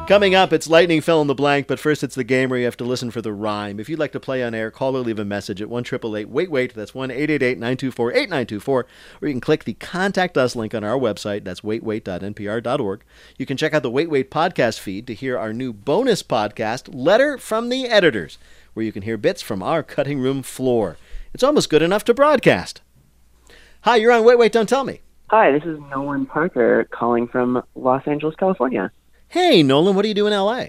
Coming up, it's Lightning Fill in the Blank, but first it's the game where you have to listen for the rhyme. If you'd like to play on air, call or leave a message at 1-888-WAIT-WAIT. That's 1-888-924-8924. Or you can click the Contact Us link on our website. That's waitwait.npr.org. You can check out the Wait Wait podcast feed to hear our new bonus podcast, Letter from the Editors, where you can hear bits from our cutting room floor. It's almost good enough to broadcast. Hi, you're on Wait Wait, Don't Tell Me. Hi, this is Nolan Parker calling from Los Angeles, California. Hey, Nolan, what do you do in L.A.?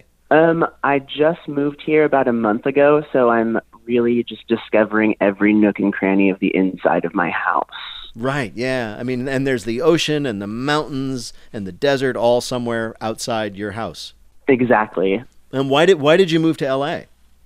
I just moved here about a month ago, so I'm really just discovering every nook and cranny of the inside of my house. Right, yeah. I mean, and there's the ocean and the mountains and the desert all somewhere outside your house. Exactly. And why did you move to L.A.?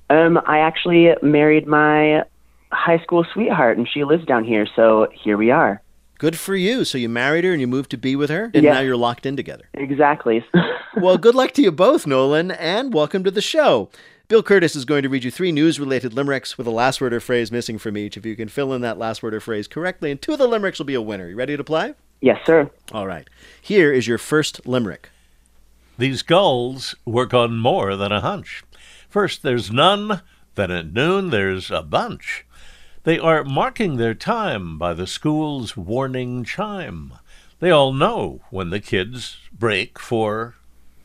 I actually married my high school sweetheart, and she lives down here, so here we are. Good for you. So you married her and you moved to be with her, and Yeah. now you're locked in together. Exactly. Well, good luck to you both, Nolan, and welcome to the show. Bill Curtis is going to read you 3 news-related limericks with a last word or phrase missing from each. If you can fill in that last word or phrase correctly, and 2 of the limericks will be a winner. You ready to play? Yes, sir. All right. Here is your first limerick. These gulls work on more than a hunch. First there's none, then at noon there's a bunch. They are marking their time by the school's warning chime. They all know when the kids break for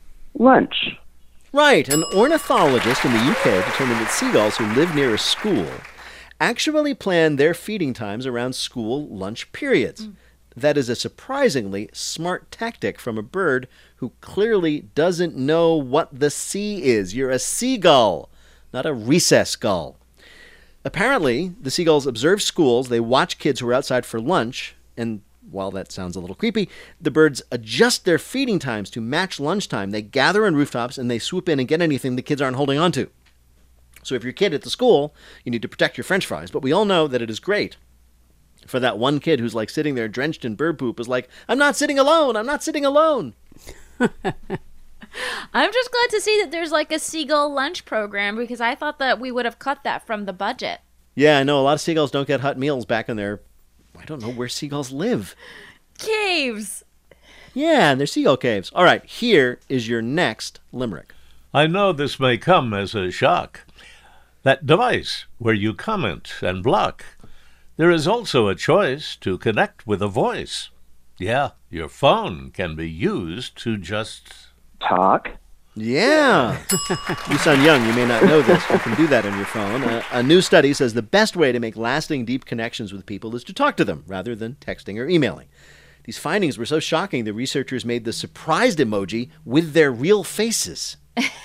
Lunch. Right. An ornithologist in the UK determined that seagulls who live near a school actually plan their feeding times around school lunch periods. That is a surprisingly smart tactic from a bird who clearly doesn't know what the sea is. You're a seagull, not a recess gull. Apparently, the seagulls observe schools, they watch kids who are outside for lunch, and while that sounds a little creepy, the birds adjust their feeding times to match lunchtime. They gather on rooftops and they swoop in and get anything the kids aren't holding on to. So if you're a kid at the school, you need to protect your french fries, but we all know that it is great for that one kid who's like sitting there drenched in bird poop is like, I'm not sitting alone, I'm not sitting alone. I'm just glad to see that there's like a seagull lunch program because I thought that we would have cut that from the budget. Yeah, I know a lot of seagulls don't get hot meals back in their, I don't know where seagulls live. Caves. Yeah, and they're seagull caves. All right, here is your next limerick. I know this may come as a shock. That device where you comment and block. There is also a choice to connect with a voice. Yeah, your phone can be used to just Talk. Yeah. You sound young. You may not know this. You can do that on your phone. A new study says the best way to make lasting, deep connections with people is to talk to them rather than texting or emailing. These findings were so shocking, the researchers made the surprised emoji with their real faces.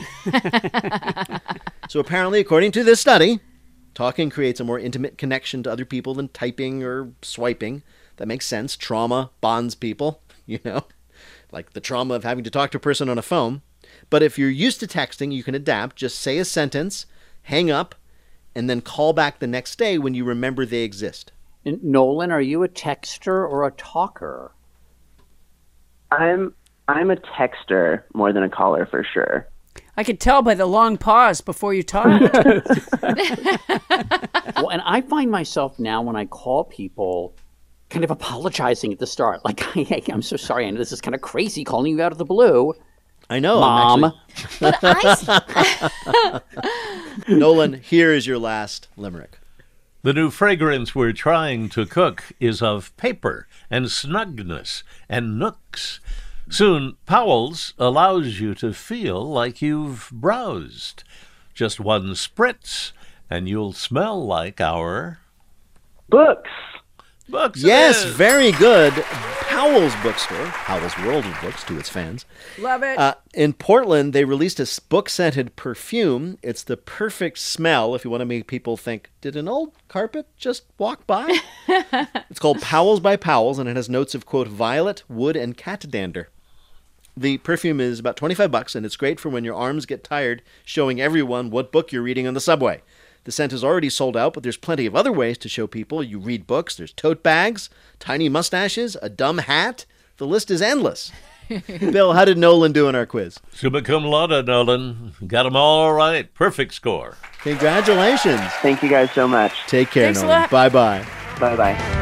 So apparently, according to this study, talking creates a more intimate connection to other people than typing or swiping. That makes sense. Trauma bonds people, you know, like the trauma of having to talk to a person on a phone. But if you're used to texting, you can adapt. Just say a sentence, hang up, and then call back the next day when you remember they exist. Nolan, are you a texter or a talker? I'm a texter more than a caller for sure. I could tell by the long pause before you talked. Well, and I find myself now when I call people kind of apologizing at the start. Like, hey, I'm so sorry. I know this is kind of crazy calling you out of the blue. I know. Mom. But Nolan, here is your last limerick. The new fragrance we're trying to cook is of paper and snugness and nooks. Soon, Powell's allows you to feel like you've browsed. Just one spritz, and you'll smell like our Books. books. Yes, it is. very good. Powell's Bookstore, Powell's World of Books to its fans. Love it. In Portland, they released a book-scented perfume. It's the perfect smell if you want to make people think, did an old carpet just walk by? It's called Powell's by Powell's, and it has notes of, quote, violet, wood, and cat dander. The perfume is about $25, and it's great for when your arms get tired showing everyone what book you're reading on the subway. The scent is already sold out, but there's plenty of other ways to show people you read books. There's tote bags, tiny mustaches, a dumb hat. The list is endless. Bill, how did Nolan do in our quiz? Summa cum laude, Nolan. Got 'em all right. Perfect score. Congratulations. Thank you guys so much. Take care, Thanks a Nolan. lot. Bye-bye. Bye-bye.